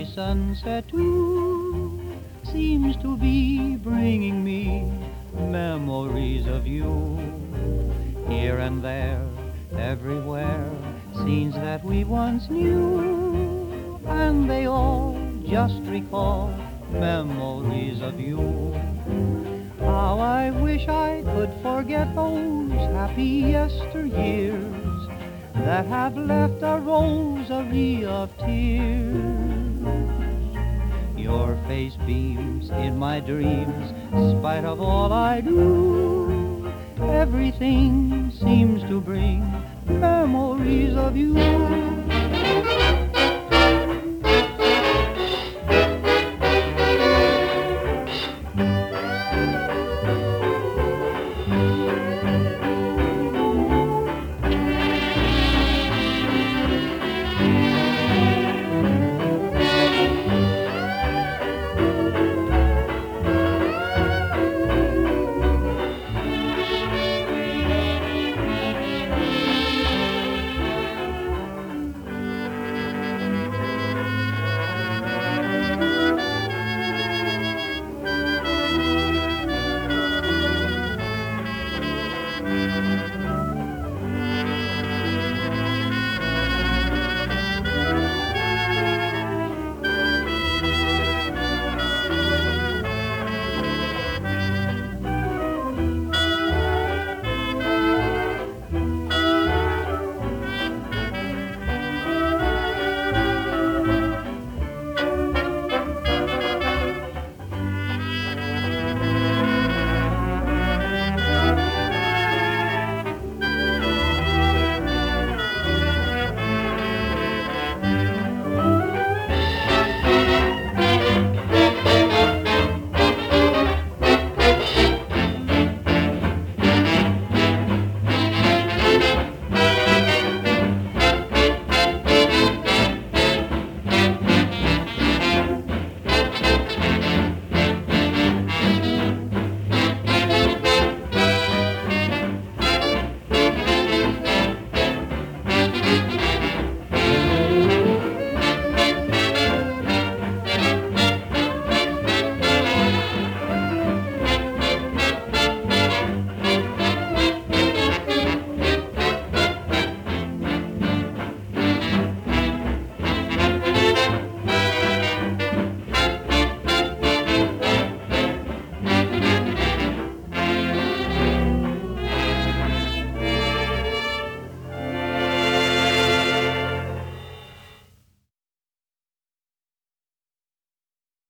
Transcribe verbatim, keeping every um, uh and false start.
every sunset too seems to be bringing me memories of you. Here and there, everywhere, scenes that we once knew, and they all just recall memories of you. How I wish I could forget those happy yesteryears that have left a rosary of tears. Your face beams in my dreams, spite of all I do. Everything seems to bring memories of you.